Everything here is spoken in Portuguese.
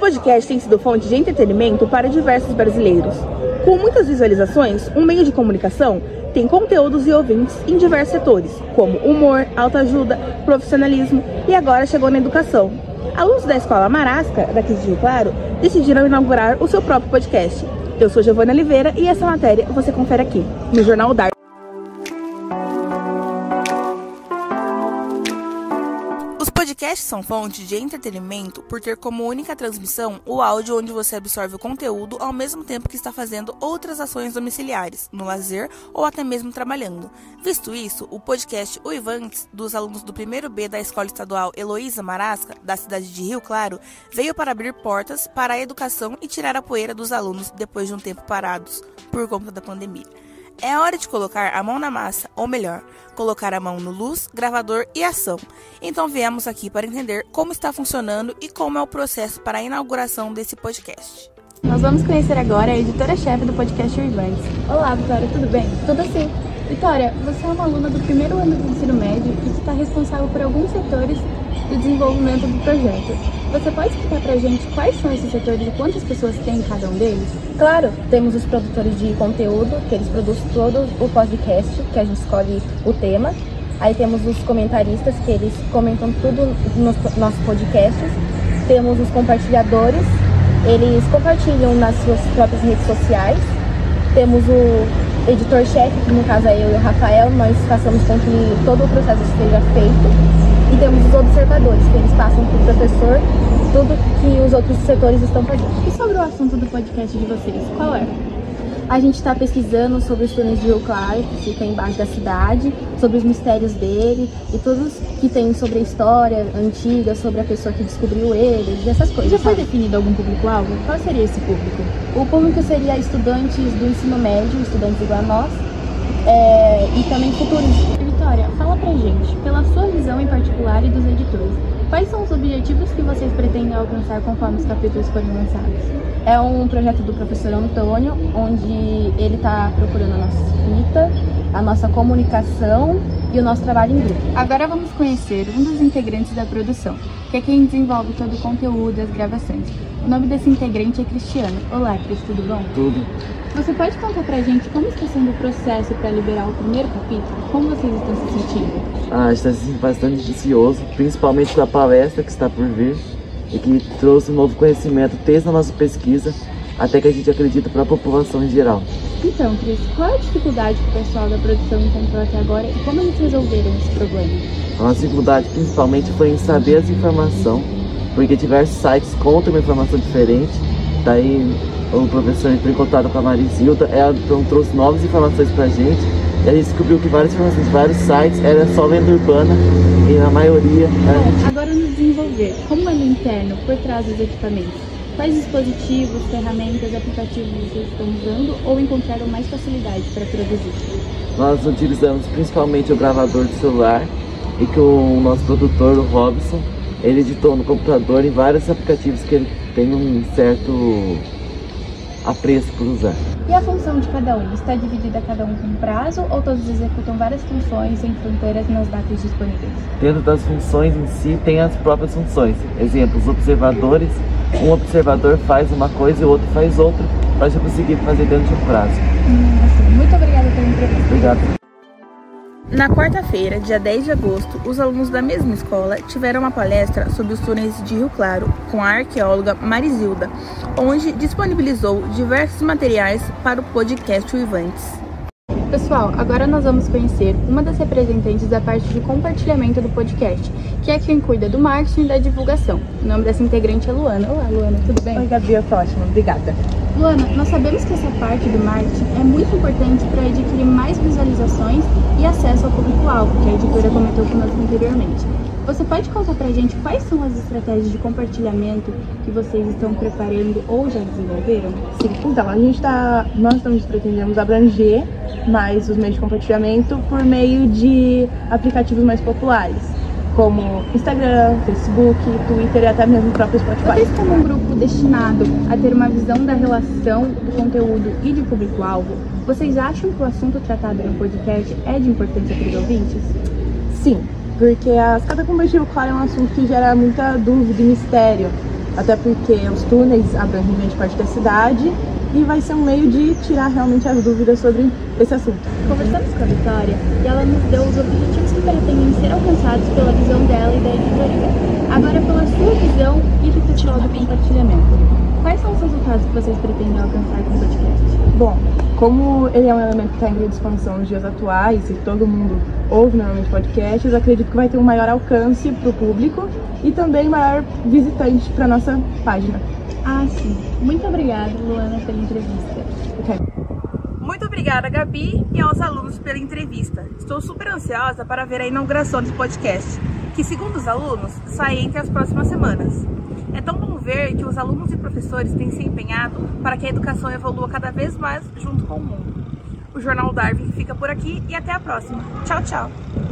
podcast tem sido fonte de entretenimento para diversos brasileiros. Com muitas visualizações, um meio de comunicação tem conteúdos e ouvintes em diversos setores, como humor, autoajuda, profissionalismo e agora chegou na educação. Alunos da Escola Marasca, daqui de Rio Claro, decidiram inaugurar o seu próprio podcast. Eu sou Giovana Oliveira e essa matéria você confere aqui, no Jornal Dar. Os podcasts são fonte de entretenimento por ter como única transmissão o áudio onde você absorve o conteúdo ao mesmo tempo que está fazendo outras ações domiciliares, no lazer ou até mesmo trabalhando. Visto isso, o podcast Uivantes, dos alunos do 1º B da Escola Estadual Heloísa Marasca, da cidade de Rio Claro, veio para abrir portas para a educação e tirar a poeira dos alunos depois de um tempo parados por conta da pandemia. É hora de colocar a mão na massa, ou melhor, colocar a mão no luz, gravador e ação. Então viemos aqui para entender como está funcionando e como é o processo para a inauguração desse podcast. Nós vamos conhecer agora a editora-chefe do podcast Uivantes. Olá, Vitória, tudo bem? Tudo sim. Vitória, você é uma aluna do 1º ano do ensino médio e que está responsável por alguns setores do desenvolvimento do projeto. Você pode explicar pra gente quais são esses setores e quantas pessoas tem em cada um deles? Claro, temos os produtores de conteúdo, que eles produzem todo o podcast, que a gente escolhe o tema. Aí temos os comentaristas, que eles comentam tudo nos nossos podcasts. Temos os compartilhadores, eles compartilham nas suas próprias redes sociais. Temos o editor-chefe, que no caso é eu e o Rafael, nós passamos com que todo o processo seja feito. E temos os observadores, que eles passam para o professor tudo que os outros setores estão fazendo. E sobre o assunto do podcast de vocês, qual é? A gente está pesquisando sobre os túneis de Rio Claro, que fica embaixo da cidade, sobre os mistérios dele e tudo que tem sobre a história antiga, sobre a pessoa que descobriu eles e essas coisas. Já foi definido algum público-alvo? Qual seria esse público? O público seria estudantes do ensino médio, estudantes igual a nós, e também futuros. Vitória, fala pra gente, pela sua visão em particular e dos editores, quais são os objetivos que vocês pretendem alcançar conforme os capítulos forem lançados? É um projeto do professor Antônio, onde ele está procurando a nossa escrita, a nossa comunicação e o nosso trabalho em grupo. Agora vamos conhecer um dos integrantes da produção, que é quem desenvolve todo o conteúdo e as gravações. O nome desse integrante é Cristiano. Olá, Cris, tudo bom? Tudo. Você pode contar pra gente como está sendo o processo para liberar o primeiro capítulo? Como vocês estão se sentindo? Está se sentindo bastante ansioso, principalmente com a palestra que está por vir e que trouxe um novo conhecimento desde a nossa pesquisa até que a gente acredita para a população em geral. Então, Cris, qual é a dificuldade que o pessoal da produção encontrou até agora e como eles resolveram esse problema? A nossa dificuldade principalmente foi em saber essa informação, porque diversos sites contam uma informação diferente. Daí o professor entrou em contato com a Marizilda, ela então trouxe novas informações pra gente e a gente descobriu que várias informações de vários sites era só lenda urbana e na maioria... Agora no desenvolver, como é no interno, por trás dos equipamentos? Quais dispositivos, ferramentas, aplicativos vocês estão usando ou encontraram mais facilidade para produzir? Nós utilizamos principalmente o gravador de celular e que o nosso produtor, o Robson, ele editou no computador em vários aplicativos que ele tem um certo apreço por usar. E a função de cada um? Está dividida cada um com prazo ou todos executam várias funções sem fronteiras nas datas disponíveis? Dentro das funções em si, tem as próprias funções. Exemplo, os observadores. Um observador faz uma coisa e o outro faz outra, para já conseguir fazer dentro de um prazo. Muito obrigada pela entrevista. Obrigado. Na quarta-feira, dia 10 de agosto, os alunos da mesma escola tiveram uma palestra sobre os túneis de Rio Claro com a arqueóloga Marizilda, onde disponibilizou diversos materiais para o podcast Uivantes. Pessoal, agora nós vamos conhecer uma das representantes da parte de compartilhamento do podcast, que é quem cuida do marketing e da divulgação. O nome dessa integrante é Luana. Olá, Luana, tudo bem? Oi, Gabi, eu tô ótima, obrigada. Luana, nós sabemos que essa parte do marketing é muito importante para adquirir mais visualizações e acesso ao público-alvo, que a editora comentou conosco anteriormente. Você pode contar pra gente quais são as estratégias de compartilhamento que vocês estão preparando ou já desenvolveram? Sim, então, nós estamos pretendendo abranger mais os meios de compartilhamento por meio de aplicativos mais populares, como Instagram, Facebook, Twitter e até mesmo o próprio Spotify. Vocês, como um grupo destinado a ter uma visão da relação do conteúdo e de público-alvo, vocês acham que o assunto tratado no podcast é de importância para os ouvintes? Sim, porque a escada combativa, claro, é um assunto que gera muita dúvida e mistério. até porque os túneis abrangem grande parte da cidade e vai ser um meio de tirar realmente as dúvidas sobre esse assunto. Conversamos com a Vitória e ela nos deu os objetivos que pretendem ser alcançados pela visão dela e da editoria. Agora, pela sua visão e do pessoal do compartilhamento, quais são os resultados que vocês pretendem alcançar com o podcast? Bom, como ele é um elemento que está em grande expansão nos dias atuais e todo mundo ouve normalmente podcasts, acredito que vai ter um maior alcance para o público e também maior visitante para nossa página. Ah, sim. Muito obrigada, Luana, pela entrevista. Okay. Muito obrigada, Gabi, e aos alunos pela entrevista. Estou super ansiosa para ver a inauguração desse podcast, que, segundo os alunos, sai entre as próximas semanas. É tão bom ver que os alunos e professores têm se empenhado para que a educação evolua cada vez mais junto com o mundo. O Jornal Darwin fica por aqui e até a próxima. Tchau, tchau!